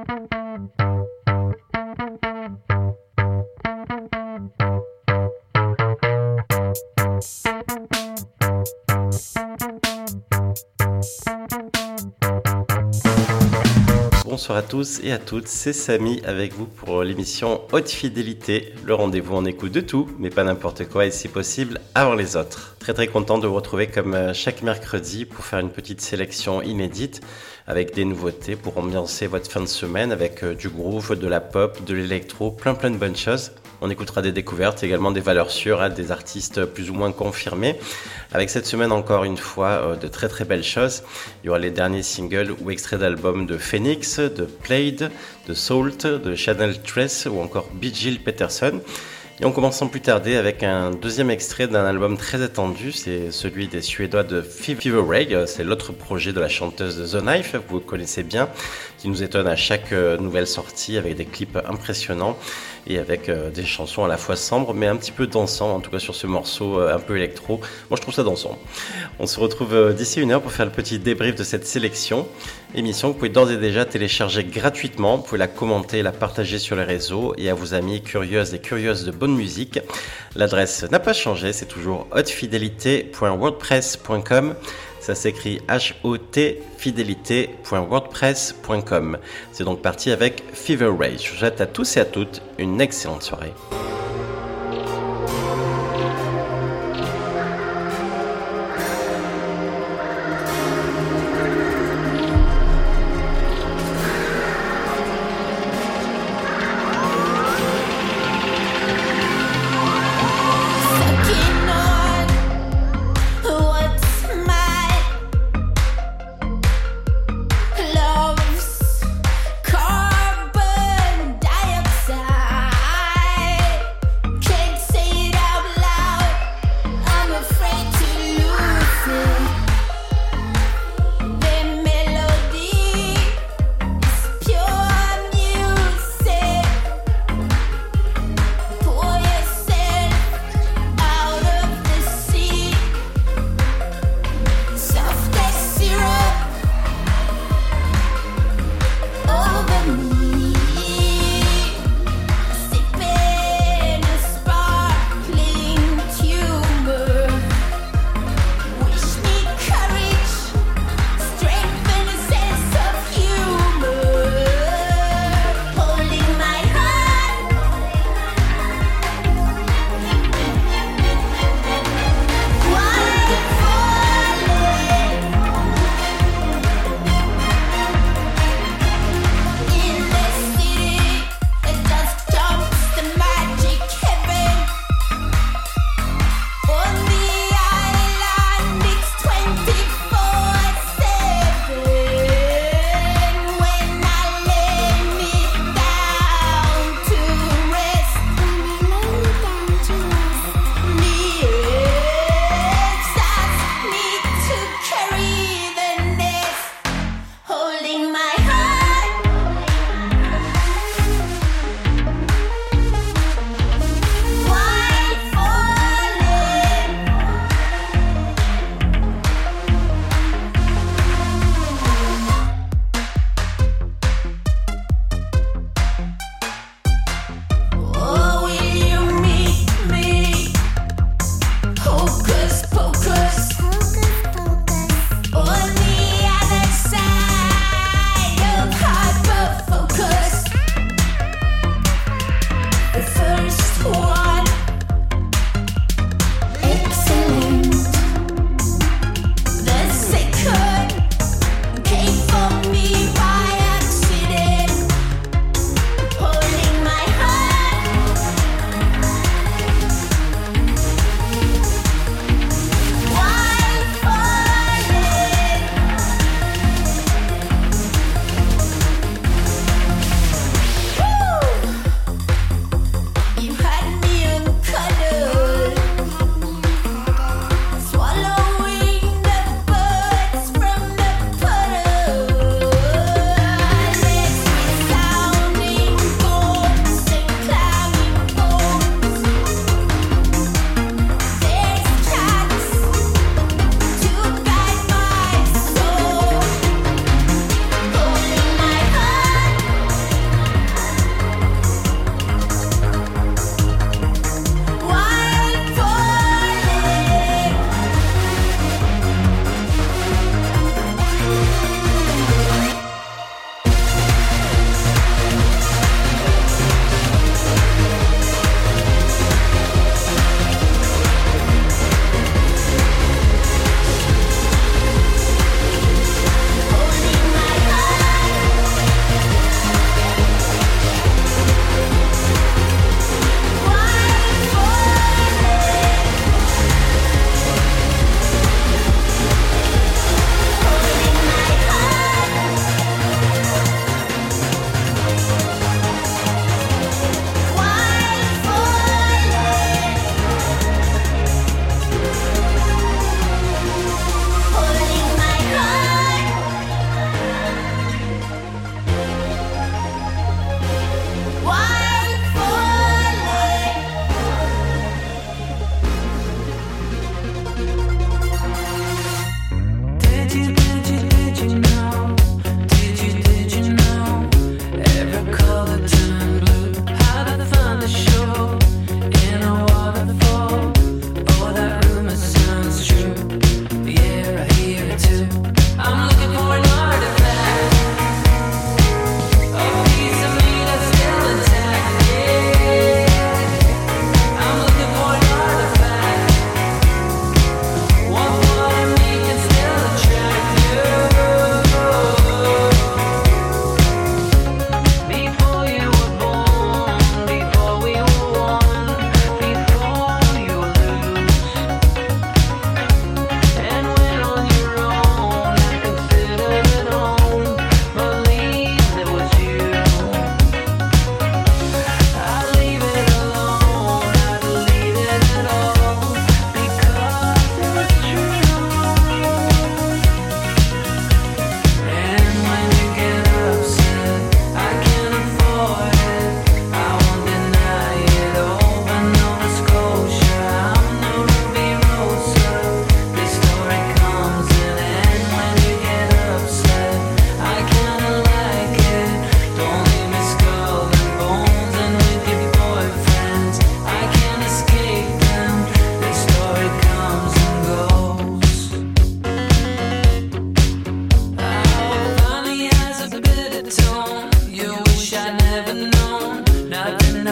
Bonsoir à tous et à toutes, c'est Samy avec vous pour l'émission Haute Fidélité, le rendez-vous en écoute de tout, mais pas n'importe quoi et si possible avant les autres. Très content de vous retrouver comme chaque mercredi pour faire une petite sélection inédite avec des nouveautés pour ambiancer votre fin de semaine avec du groove, de la pop, de l'électro, plein de bonnes choses. On écoutera des découvertes, également des valeurs sûres, des artistes plus ou moins confirmés. Avec cette semaine encore une fois de très belles choses. Il y aura les derniers singles ou extraits d'albums de Phoenix, de Played, de Salt, de Channel Tress ou encore B. Jill Peterson. Et on commence sans plus tarder avec un deuxième extrait d'un album très attendu, c'est celui des Suédois de Fever Ray, c'est l'autre projet de la chanteuse de The Knife, vous connaissez bien, qui nous étonne à chaque nouvelle sortie avec des clips impressionnants et avec des chansons à la fois sombres mais un petit peu dansants, en tout cas sur ce morceau un peu électro. Moi je trouve ça dansant. On se retrouve d'ici une heure pour faire le petit débrief de cette sélection. Émission que vous pouvez d'ores et déjà télécharger gratuitement, vous pouvez la commenter, la partager sur les réseaux et à vos amis curieuses et curieuses de bonne musique. L'adresse n'a pas changé, c'est toujours hautefidélité.wordpress.com. Ça s'écrit hotfidélité.wordpress.com. C'est donc parti avec Fever Ray. Je vous souhaite à tous et à toutes une excellente soirée. Carbon dioxide.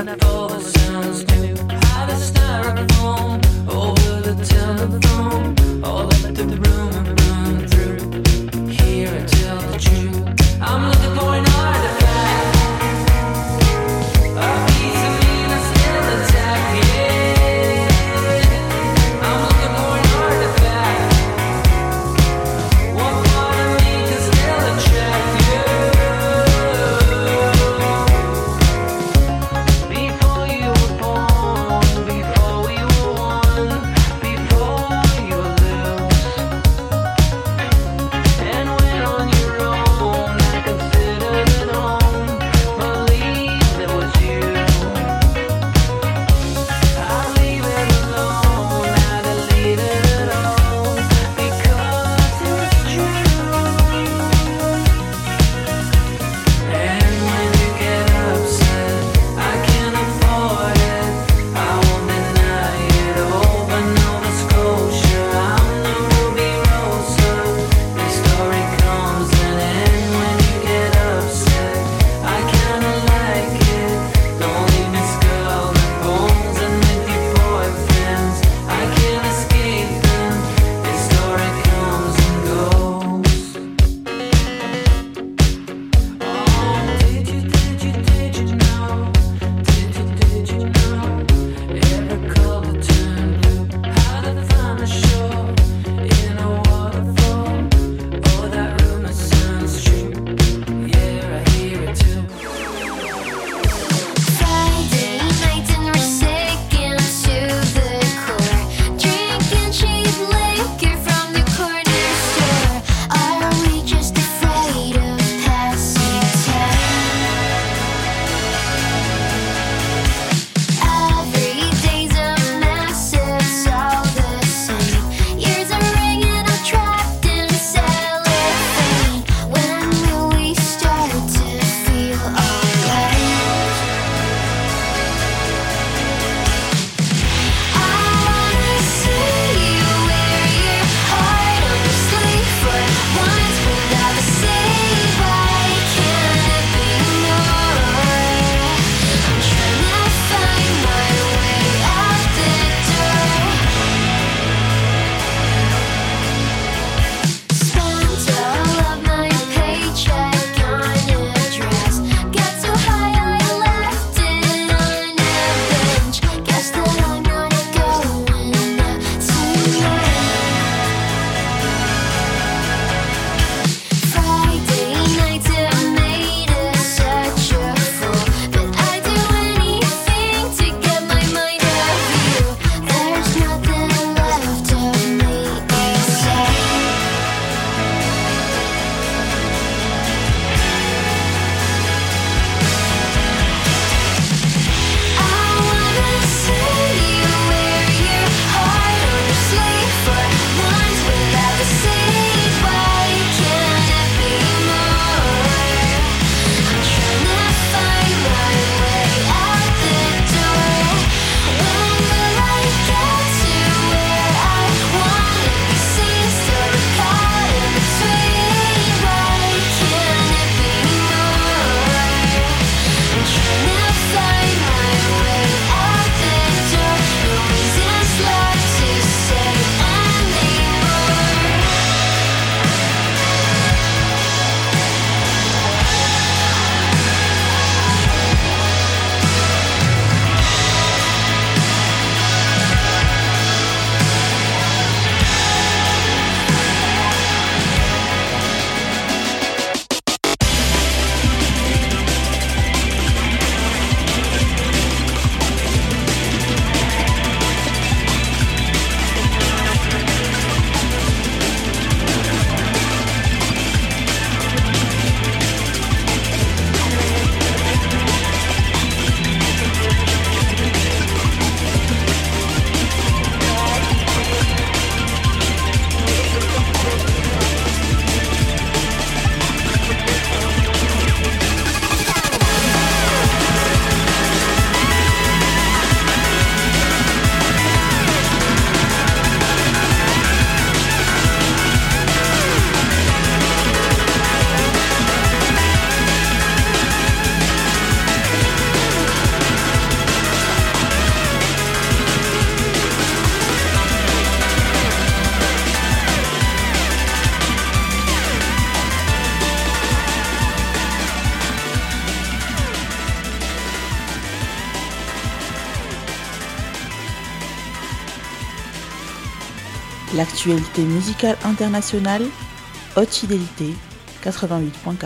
Before you L'actualité musicale internationale, Haute Fidélité 88.4.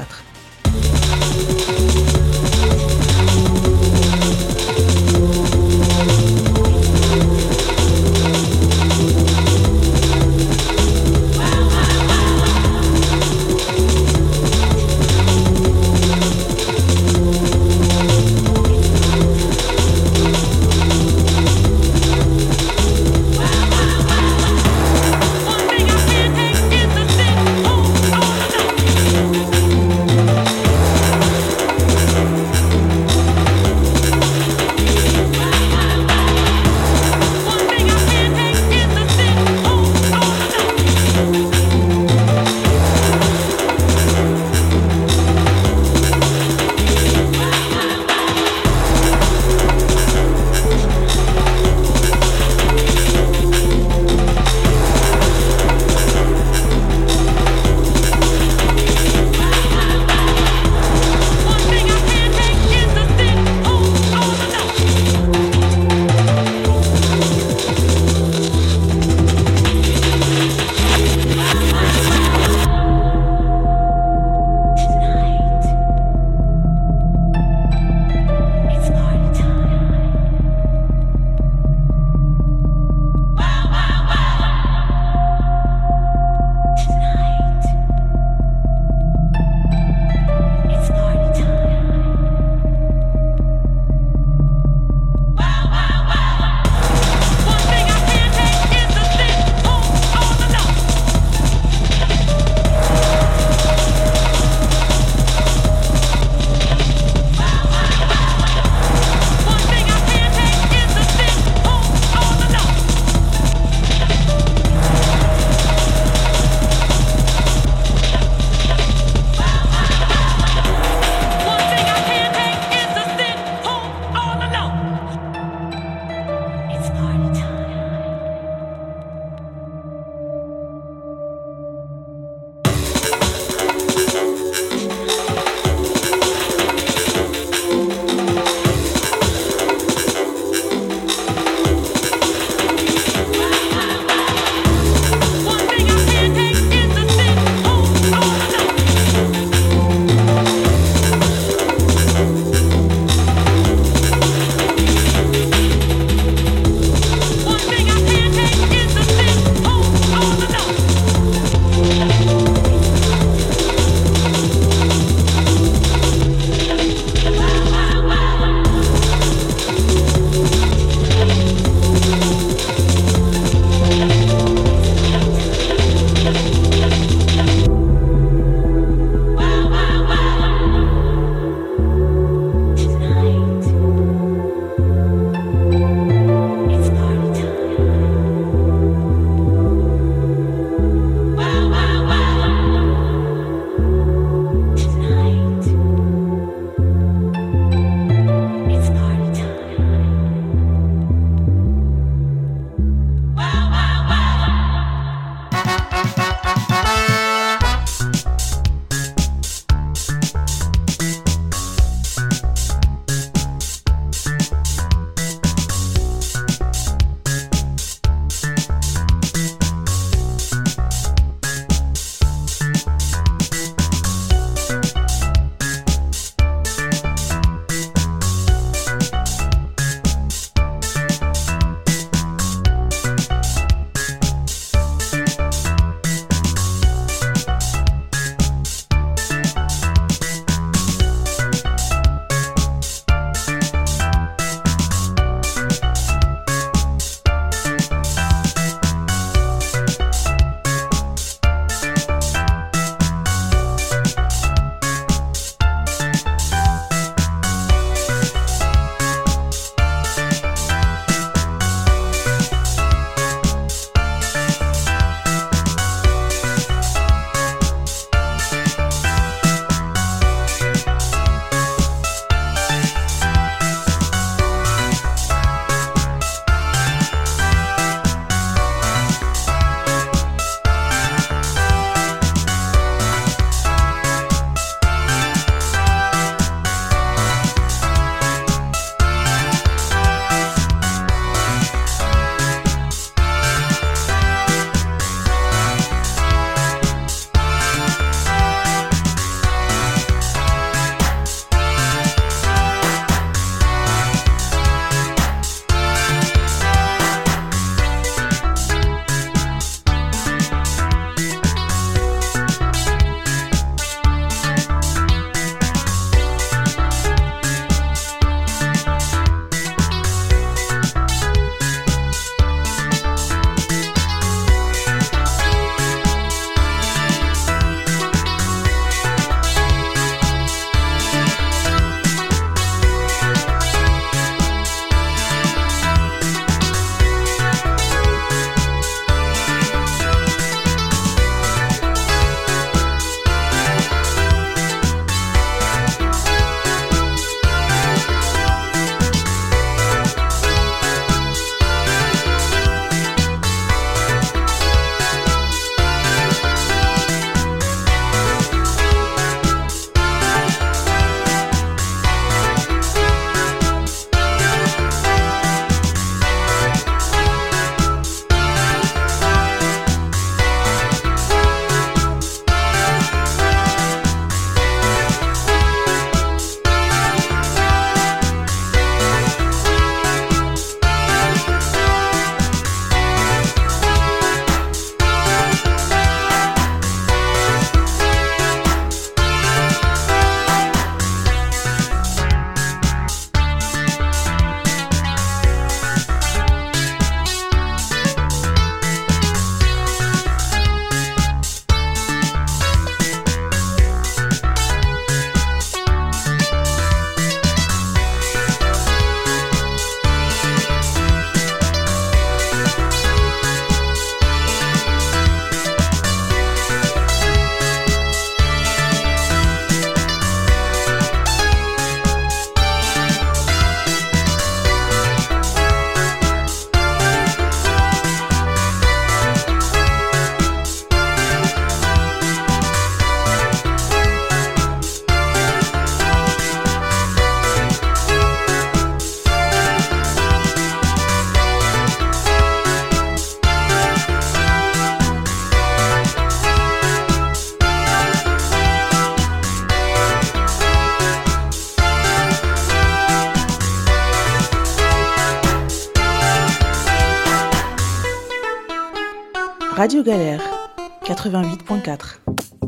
Radio Galère, 88.4.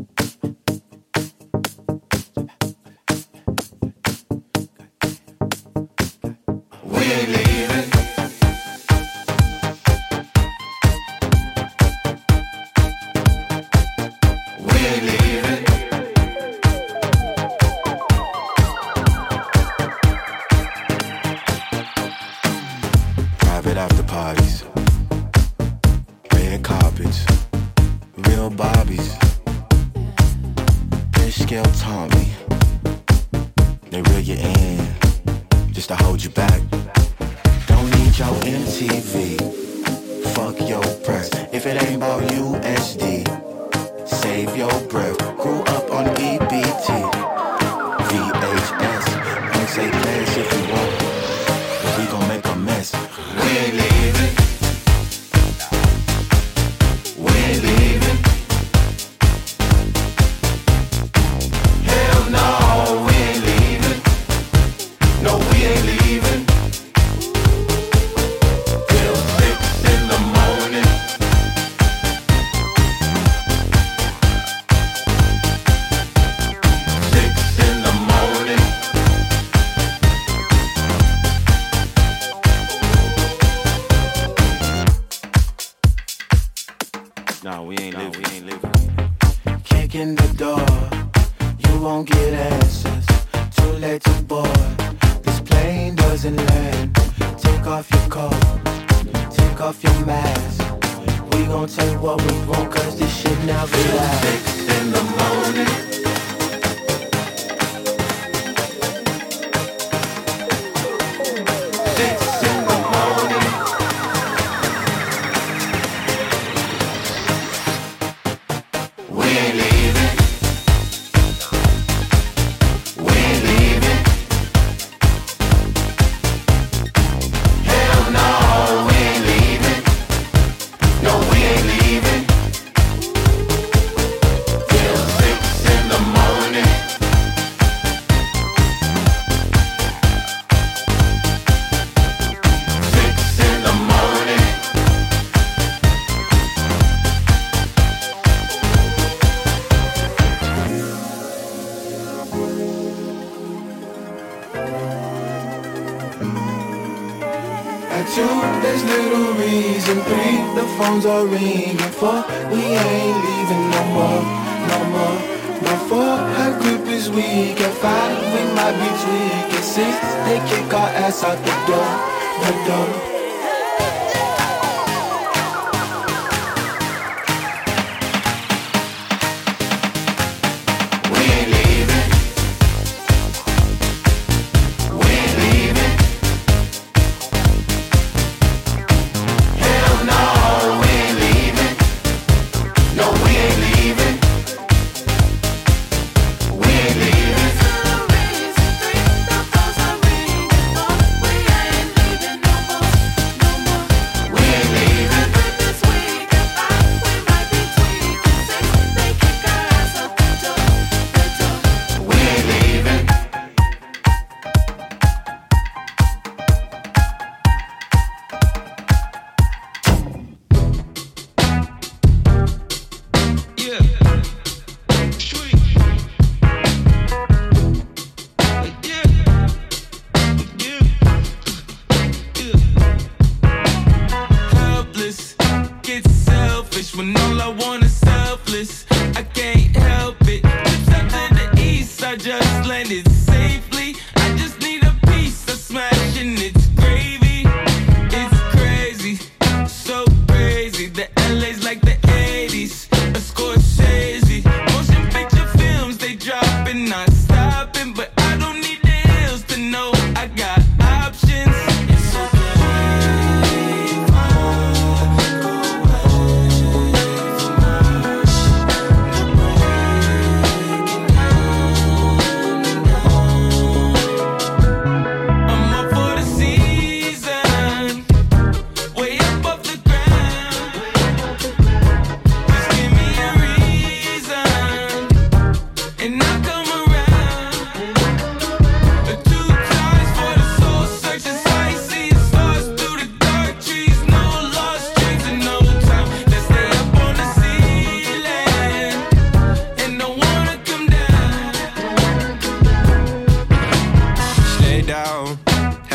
Are ringing for we ain't leaving no more, no more. No 4, her grip is weak. At 5, we might be tweak. At 6, they kick our ass out the door, the door.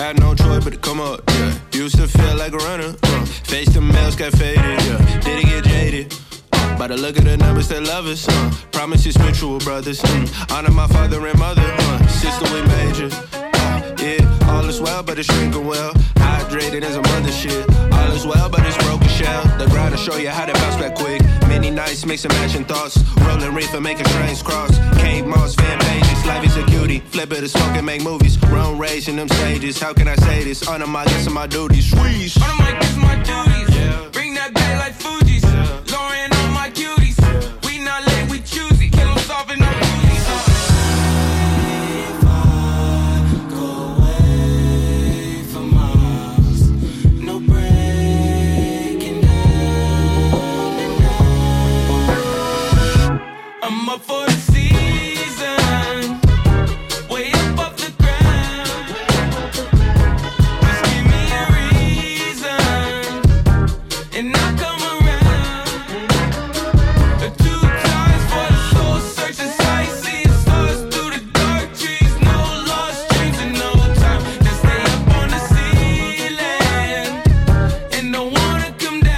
Had no choice but to come up, yeah. Used to feel like a runner, face the mails got faded, yeah. Did it get jaded? By the look of the numbers, they love us, promises mutual brothers, honor my father and mother, sister we major, yeah. All is well, but it's drinking well. Hydrated as a mother shit. All is well, but it's broken shell. The grind to show you how to bounce back quick. Many nights, mixing matching thoughts. Rolling reefer, making trains cross. Cave moss, fan pages. Life is a cutie. Flip it to smoke and make movies. Run rage in them stages. How can I say this? Honor my guess and my duties. Squeeze. Honor my guess and my duties. Yeah. Bring that back like Fuji's. Yeah. Lauren on my cuties. Yeah. We not late, we choosy. Kill them soft and no booties. I'm up for the season, way up off the ground. Just give me a reason, and I'll come around. 2 times for the soul searching sight, seeing stars through the dark trees. No lost dreams and no time to stay up on the ceiling, and don't wanna come down.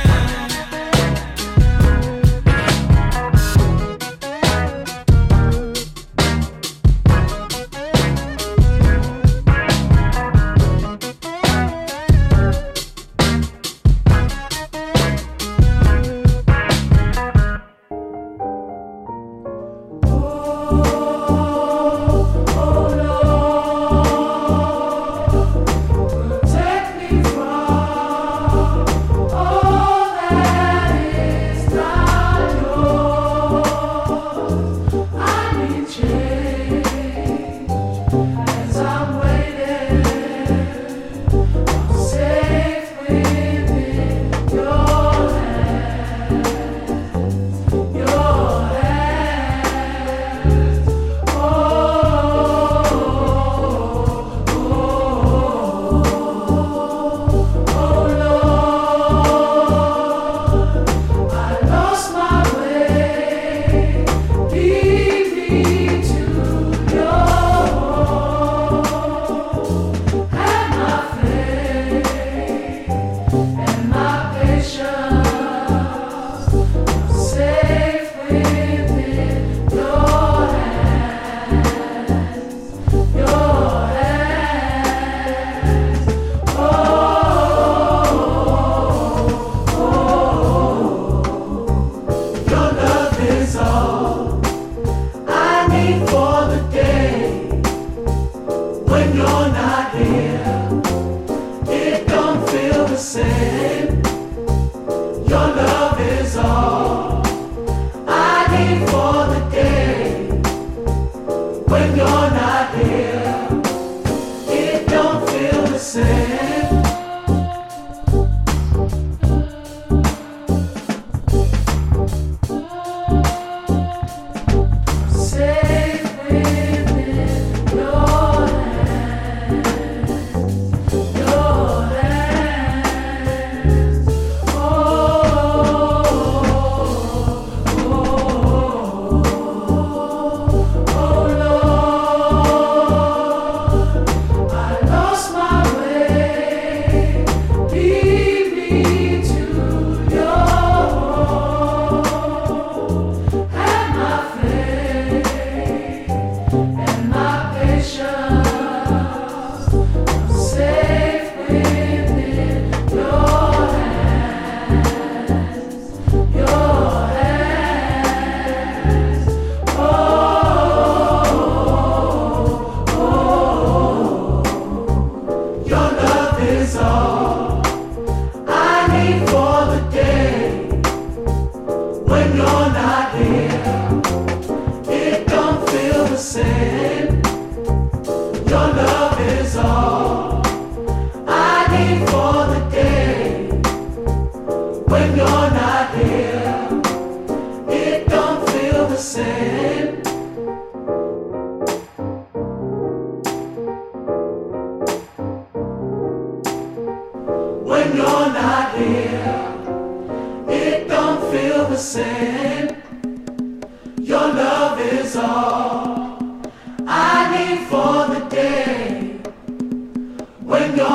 When you're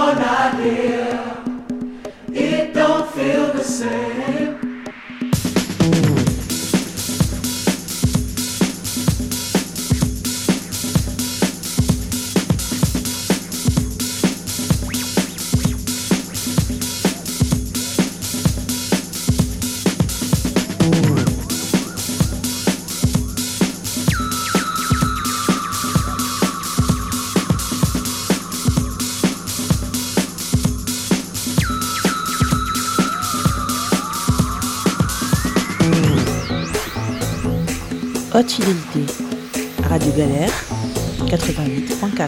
Haute fidélité. Radio Galère, 88.4.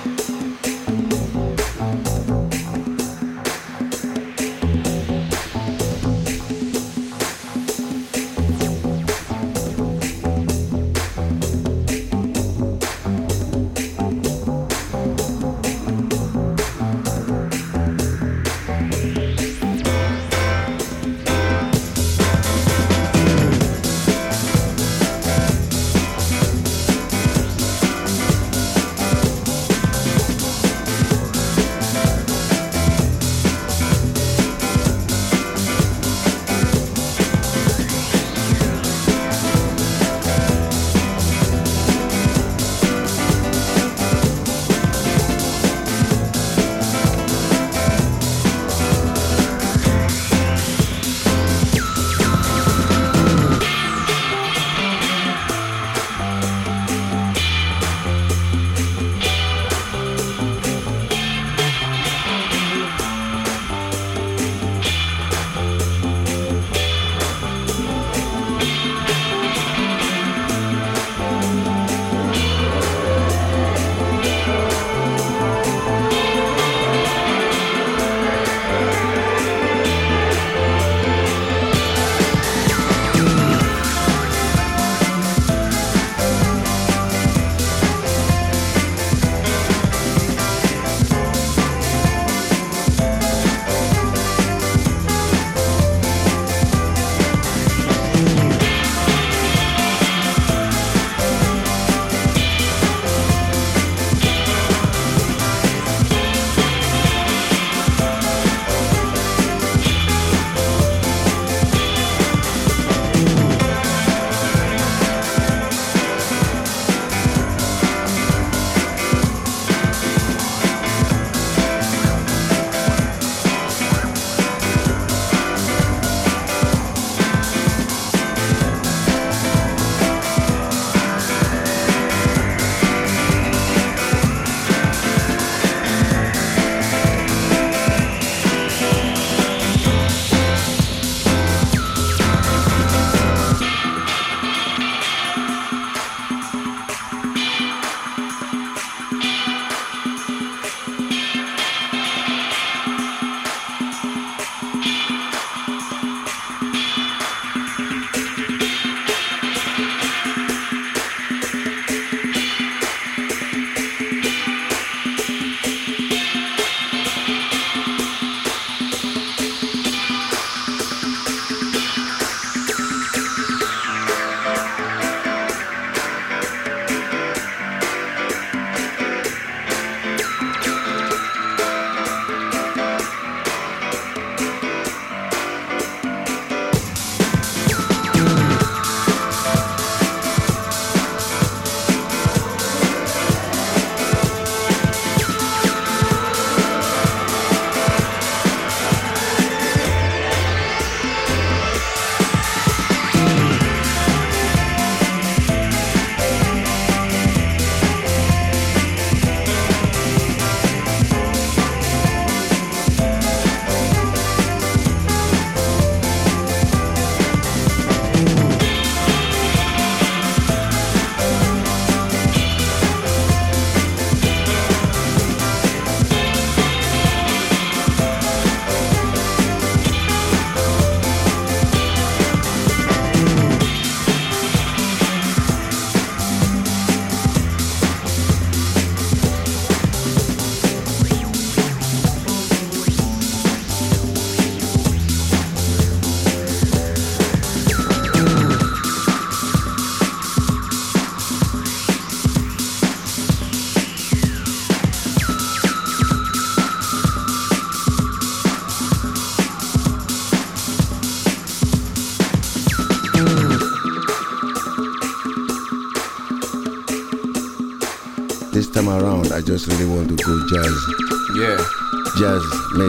this time around, I just really want to go jazz. Yeah. Jazz,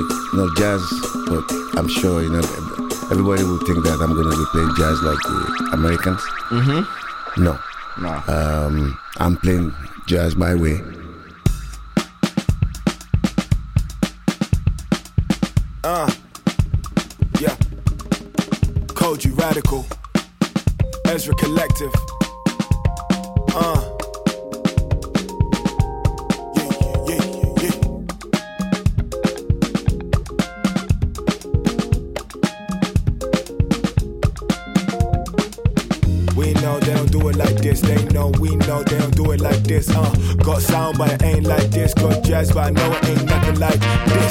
jazz, but I'm sure, everybody will think that I'm going to be playing jazz like the Americans. Mm-hmm. No. I'm playing jazz my way. Yeah. Koji Radical. Ezra Collective. this. Got sound, but it ain't like this. Got jazz, but I know it ain't nothing like this.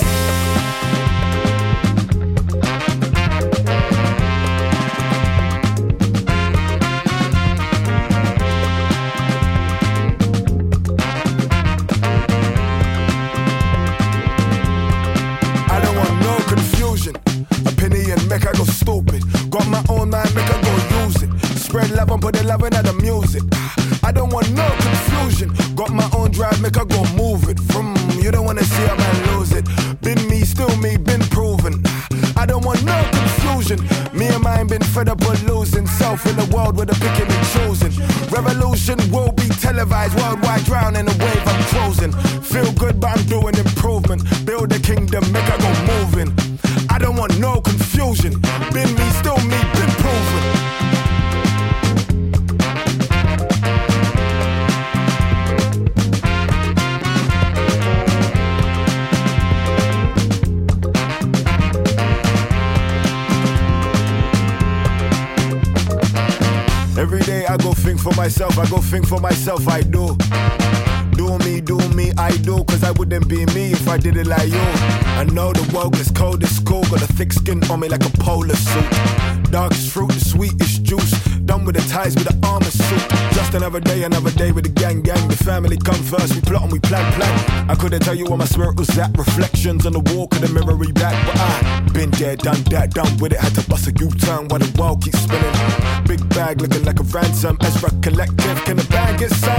Make I go stupid. Got my own mind, make I go use it. Spread love and put the love into the music. I don't want no confusion. Got my own drive, make I go move it. From you don't wanna see a man lose it. Been me, still me, been proven. I don't want no confusion. Me and mine been fed up with losing. Self in the world with the picking and choosing. Revolution will be televised. Worldwide drown in the wave I'm closing. Feel good but I'm doing improvement. Build a kingdom, make I go moving. I don't want no confusion. Been me, still me, been proven. Every day I go think for myself, I do. Do me, I do. Cause I wouldn't be me if I did it like you. I know the world is cold, it's cool. Got a thick skin on me like a polar suit. Darkest fruit, the sweetest juice. Done with the ties with the armor suit. Just another day with the gang. The family come first, we plot and we plan. I couldn't tell you where my spirit was at. Reflections on the wall, couldn't mirror me back. But I been there, done that, done with it. Had to bust a U-turn while the world keeps spinning. Big bag looking like a ransom. Ezra Collective, can the bag get some?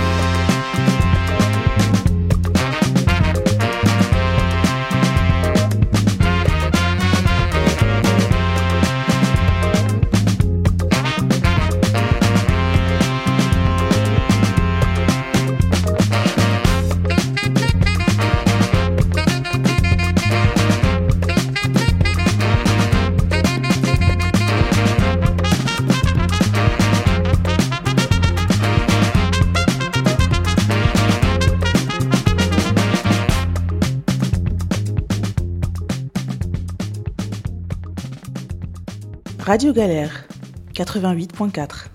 Radio Galère, 88.4.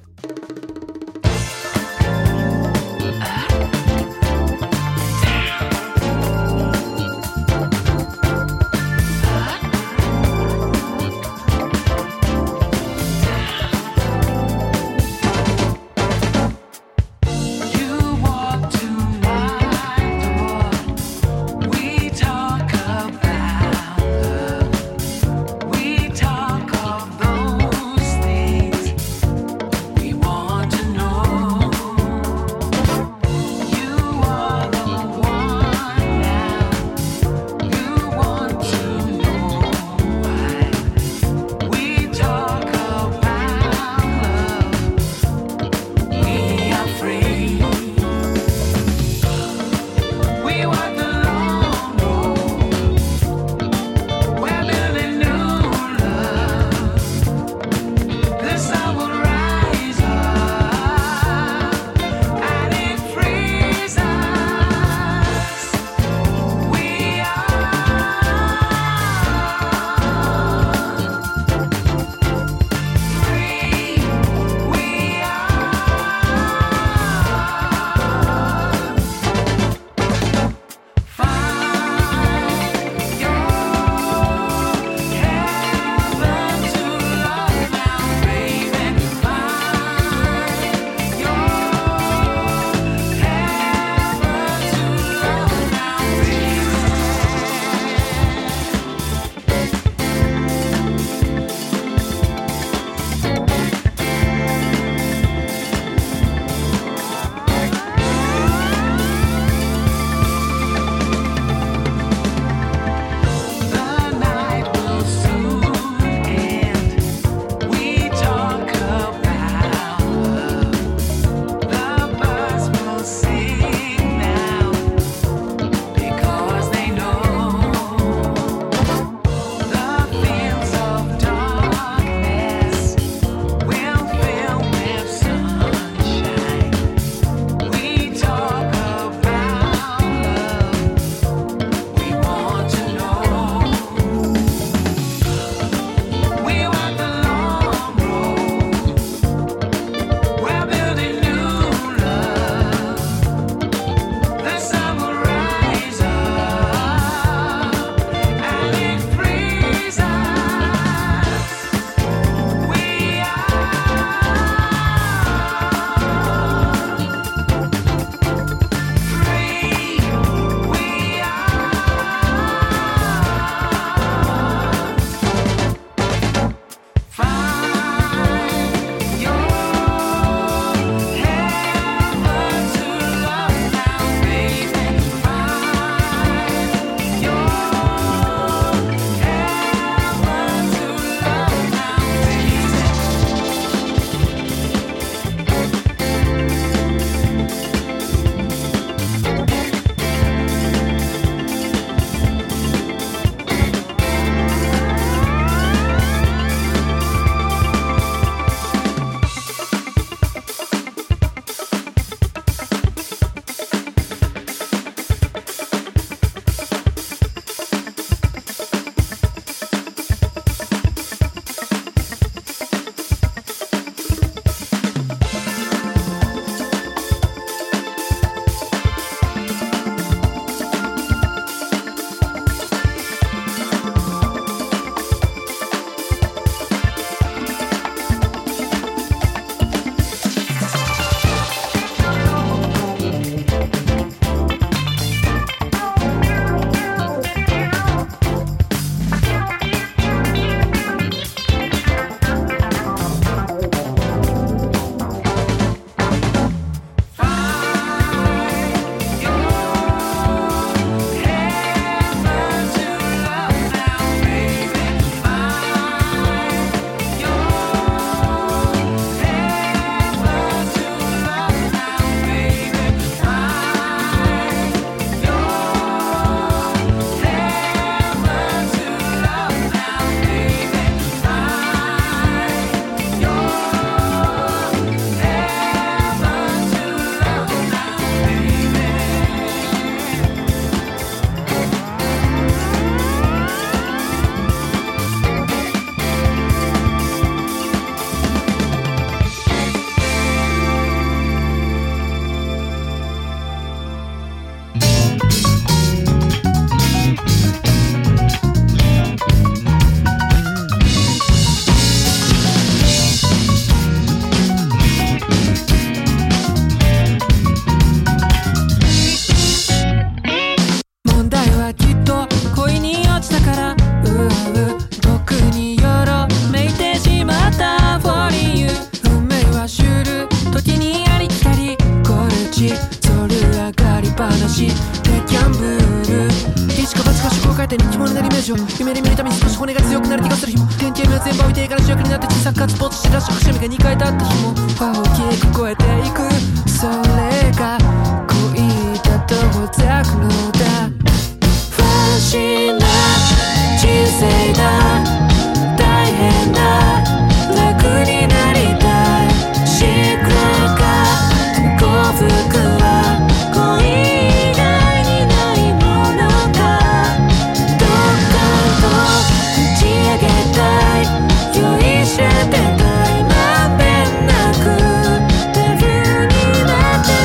てに着物なりイメージを夢に見るために少し骨が強くなる気がする日も原型は全部置いてから主役になって小さくガッツポーズして出したくしゃみが2回立った日も大きく超えていくそれが恋だとほざくのだファンシーな人生だ大変だ楽になりたいシークレットが幸福は恋以外にないものかどっかと打ち上げたい酔いしれてたいまんべんなくタブーになって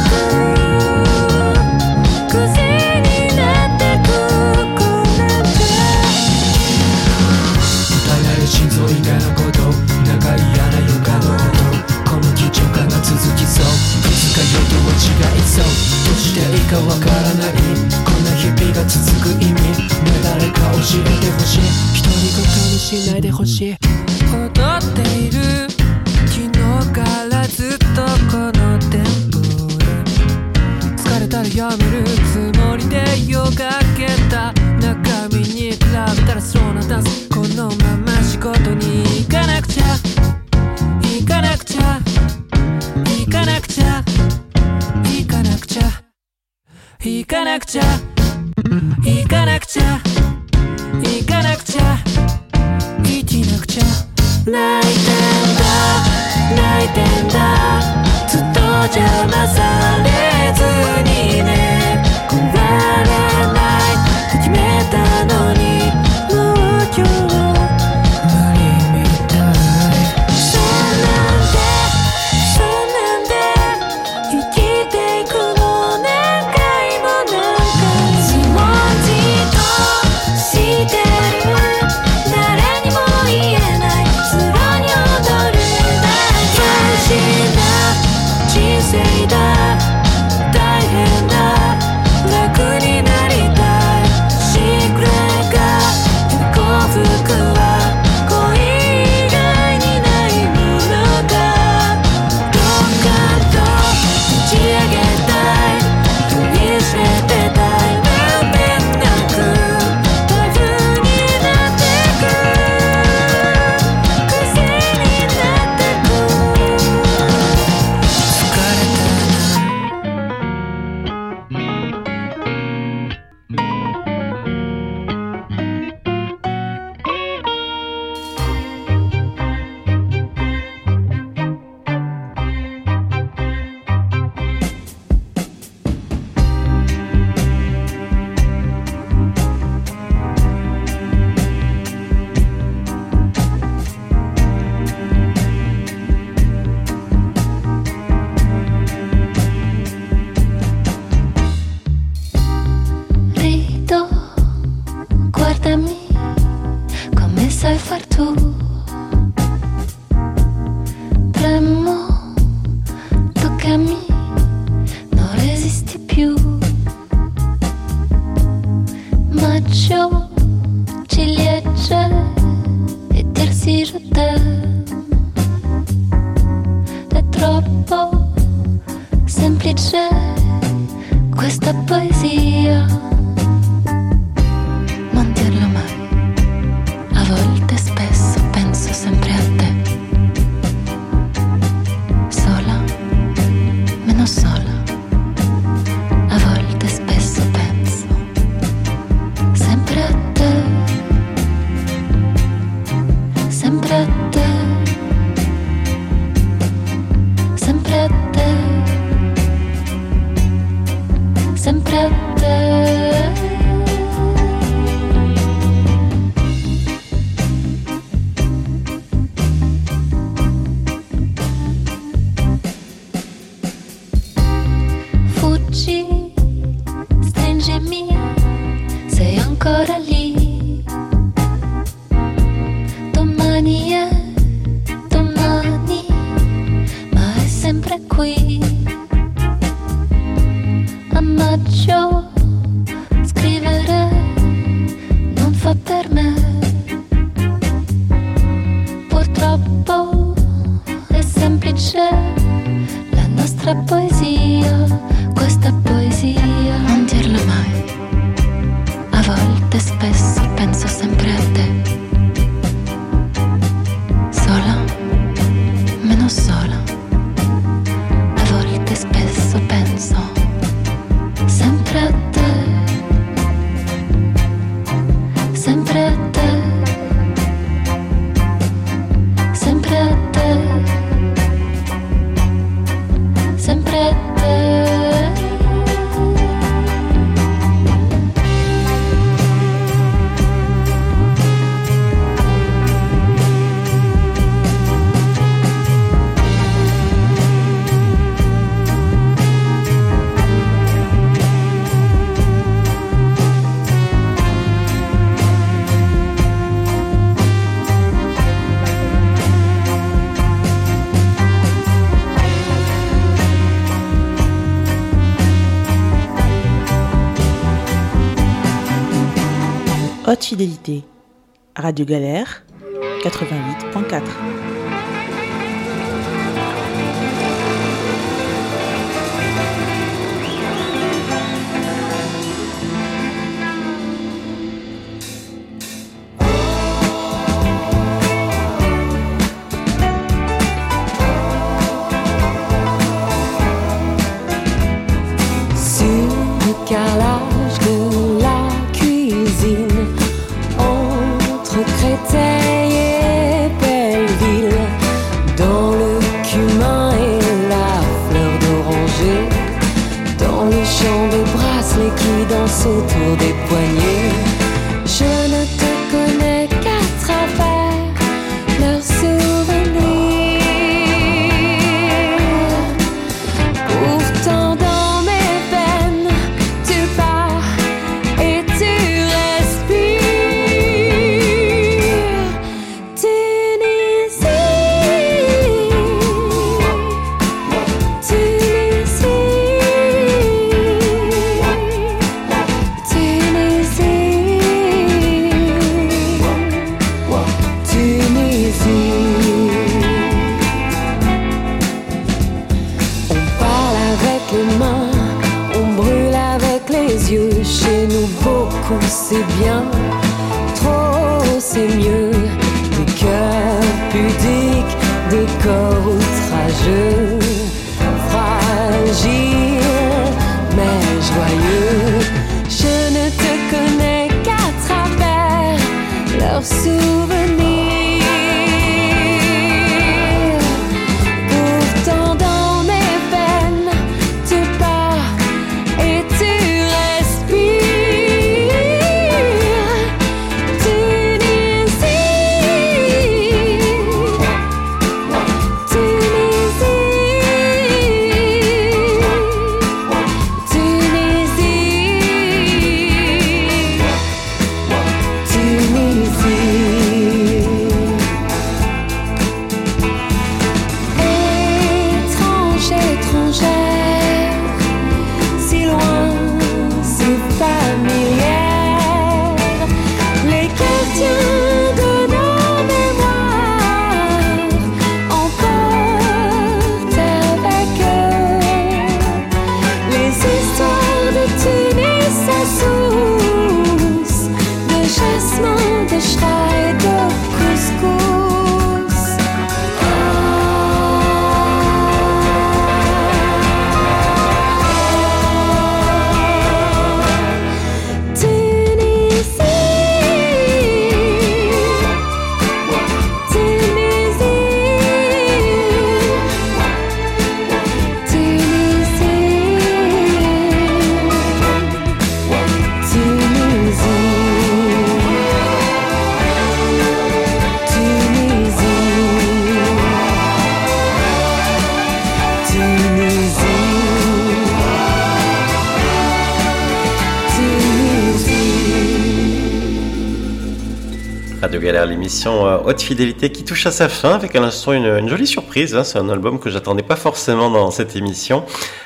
く癖になってくこうなって歌える心臓以外のこと仲嫌な予感の音この緊張感が続きそういつか夜とは違いそうどうしていいかわからないこんな日々が続く意味ね誰か教えてほしい独り言にしないでほしい踊っている昨日からずっとこのテンポ疲れたらやめるつもりでよがけた中身に比べたらそうなダンスこのまま仕事に行かなくちゃ行かなくちゃ行かなくちゃ行かなくちゃ行かなくちゃ行かなくちゃ行かなくちゃ生きなくちゃ泣いてんだ泣いてんだずっと邪魔されずにね壊れないと決めたのにもう今日無理みたいそうなんで生きていくも何回も何回自問自答してる誰にも言えない空に踊るだけ大事な人生だ大変だ楽になりたいシークレットが幸福は恋以外にないものだどっかと打ち上げたい酔いしれてたいまんべんなくタブーになってく癖になってく疲れたRido, guardami come sai far tu. Tremo, toccami, non resisti più. Maggio, ciliegie e dirsi je t'aime. È troppo semplice questa poesia. Non dirlo mai, a volte spesso penso sempre a te. Sola, meno sola, a volte spesso penso sempre a te. Sempre a te. Sempre a te. Sempre a te. Fuggi, stringimi, sei ancora lì. Domani è domani, ma è sempre qui. A maggio scrivere non fa per me. Purtroppo è semplice la nostra poesia, questa poesia. Non dirlo mai, a volte volte spesso penso sempre a te. Sola, meno sola. A volte spesso penso sempre a te. Sempre a te. Sempre a te. Sempre a te. Haute fidélité. Radio Galère 88.4. Sur le carrelage de la cuisine, entre Créteil et Belleville, dans le cumin et la fleur d'oranger, dans les champs de bracelets qui dansent autour des poignets, je ne te connais qu'à travers leurs souvenirs. Pourtant dans mes veines, tu pars et tu respires. Tunisie, Tunisie, On parle avec les mains, on brûle avec les yeux. Chez nous beaucoup c'est bien, trop c'est mieux. Des cœurs pudiques, des corps outrageux, fragiles mais joyeux. Je ne te connais qu'à travers leurs souvenirs. Pourtant dans mes veines, tu pars et tu respires. Tunisie, Étrange, étrangère, si loin, si familière, les gardiens de nos mémoires emportent avec eux les histoires de Tunis à Sousse, de jasmin, de Chra et de couscous. Radio Galère, l'émission Haute Fidélité qui touche à sa fin avec à l'instant une jolie surprise. C'est un album que j'attendais pas forcément dans cette émission.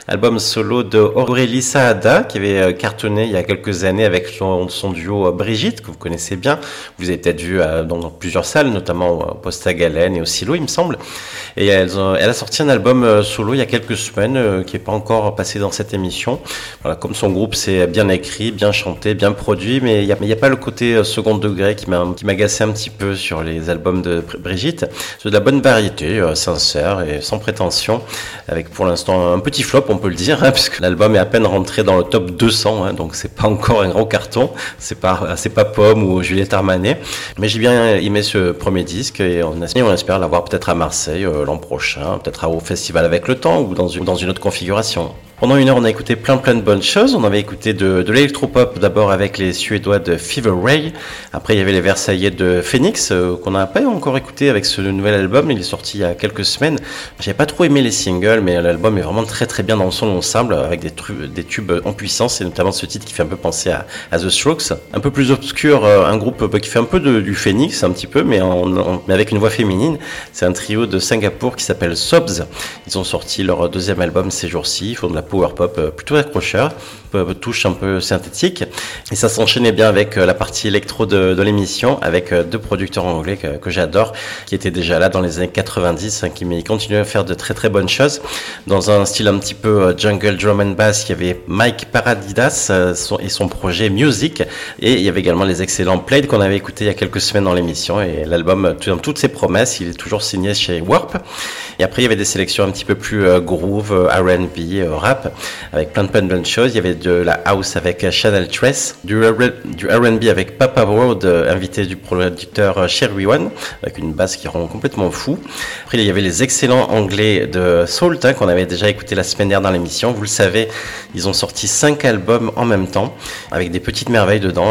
album solo de Aurélie Saada qui avait cartonné il y a quelques années avec son duo Brigitte, que vous connaissez bien. Vous avez peut-être vu dans plusieurs salles, notamment au Posta Galène et au Silo, il me semble. Et elle a sorti un album solo il y a quelques semaines qui n'est pas encore passé dans cette émission. Voilà, comme son groupe, c'est bien écrit, bien chanté, bien produit, mais il n'y a pas le côté second degré qui m'agaçait un petit peu sur les albums de Brigitte. C'est de la bonne variété, sincère et sans prétention, avec pour l'instant un petit flop, on peut le dire, puisque l'album est à peine rentré dans le top 200, donc c'est pas encore un gros carton, c'est pas Pomme ou Juliette Armanet, mais j'ai bien aimé ce premier disque et on espère l'avoir peut-être à Marseille l'an prochain, peut-être au Festival avec le temps ou dans une autre configuration. Pendant une heure, on a écouté plein de bonnes choses. On avait écouté de l'électropop d'abord avec les Suédois de Fever Ray. Après, il y avait les Versaillais de Phoenix qu'on n'a pas encore écouté avec ce nouvel album. Il est sorti il y a quelques semaines. J'avais pas trop aimé les singles, mais l'album est vraiment très bien dans son ensemble avec des tubes en puissance et notamment ce titre qui fait un peu penser à The Strokes. Un peu plus obscur, un groupe qui fait un peu du Phoenix, un petit peu, mais avec une voix féminine. C'est un trio de Singapour qui s'appelle Sobs. Ils ont sorti leur deuxième album ces jours-ci. Ils font de la power pop plutôt accrocheur, touche un peu synthétique, et ça s'enchaînait bien avec la partie électro de l'émission avec deux producteurs anglais que j'adore, qui étaient déjà là dans les années 90, qui continuaient à faire de très bonnes choses dans un style un petit peu jungle drum and bass. Il y avait Mike Paradidas et son projet Music, et il y avait également les excellents Played qu'on avait écouté il y a quelques semaines dans l'émission, et l'album dans toutes ses promesses, il est toujours signé chez Warp. Et après il y avait des sélections un petit peu plus groove, R&B, rap, avec plein de bonnes choses. Il y avait de la house avec Chanel Tress, du R&B avec Papa Road, invité du producteur Sherry One, avec une basse qui rend complètement fou. Après il y avait les excellents anglais de Salt qu'on avait déjà écouté la semaine dernière dans l'émission. Vous le savez, ils ont sorti 5 albums en même temps, avec des petites merveilles dedans,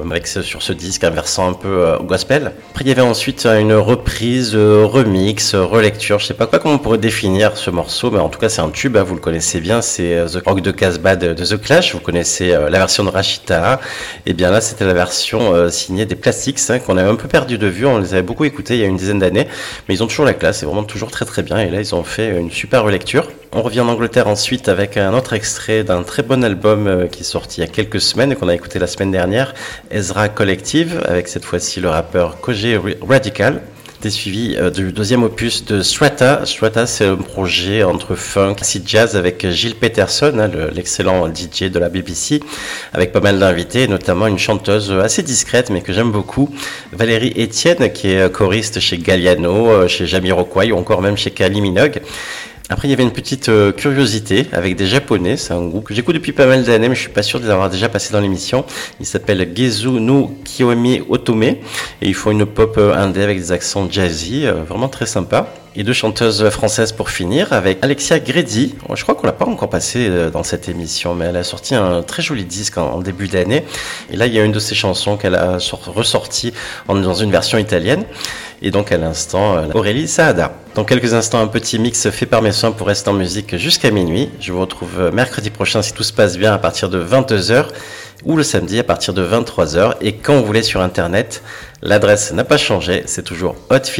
sur ce disque, un versant un peu gospel. Après il y avait ensuite une reprise, remix, relecture, je sais pas comment on pourrait définir ce morceau, mais en tout cas c'est un tube, vous le connaissez bien, c'est The Rock de Casbah de The Clash. Vous connaissez la version de Rashida, et bien là c'était la version signée des Plastics, qu'on avait un peu perdu de vue. On les avait beaucoup écoutés il y a une dizaine d'années, mais ils ont toujours la classe, c'est vraiment toujours très bien, et là ils ont fait une super relecture. On revient en Angleterre ensuite avec un autre extrait d'un très bon album qui est sorti il y a quelques semaines et qu'on a écouté la semaine dernière, Ezra Collective, avec cette fois-ci le rappeur Kojey Radical. C'était suivi du deuxième opus de Strata. Strata, c'est un projet entre funk et jazz avec Gilles Peterson, l'excellent DJ de la BBC, avec pas mal d'invités, notamment une chanteuse assez discrète mais que j'aime beaucoup, Valérie Etienne, qui est choriste chez Galliano, chez Jamiroquai ou encore même chez Kylie Minogue. Après, il y avait une petite curiosité avec des Japonais. C'est un groupe que j'écoute depuis pas mal d'années, mais je suis pas sûr de les avoir déjà passé dans l'émission. Il s'appelle Gezu no Kiyomi Otome, et ils font une pop indé avec des accents jazzy, vraiment très sympa. Et deux chanteuses françaises pour finir, avec Alexia Gredi. Je crois qu'on l'a pas encore passé dans cette émission, mais elle a sorti un très joli disque en début d'année. Et là, il y a une de ses chansons qu'elle a ressortie dans une version italienne. Et donc à l'instant, Aurélie Saada. Dans quelques instants, un petit mix fait par mes soins pour rester en musique jusqu'à minuit. Je vous retrouve mercredi prochain si tout se passe bien à partir de 22h ou le samedi à partir de 23h. Et quand vous voulez sur internet, l'adresse n'a pas changé, c'est toujours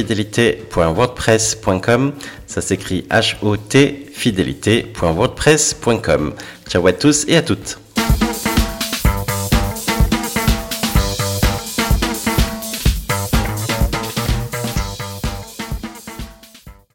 hautefidélité.wordpress.com. Ça s'écrit HOT fidélité.wordpress.com. Ciao à tous et à toutes.